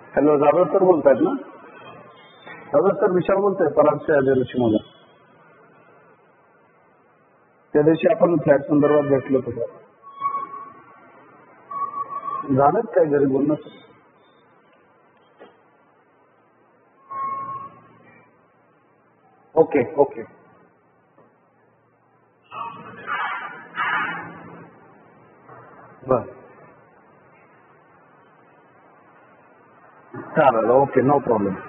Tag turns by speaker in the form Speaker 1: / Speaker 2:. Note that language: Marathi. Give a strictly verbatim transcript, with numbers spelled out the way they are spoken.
Speaker 1: हॅलो, जाधव सर बोलतायत ना? जाधव सर विशाल बोलतोय परागच्या एजन्सी मधून. त्या दिवशी आपण फ्लॅट संदर्भात भेटलो होतो. झालं काय घरी बोलणं? ओके ओके बर चालेल. Okay, no problem.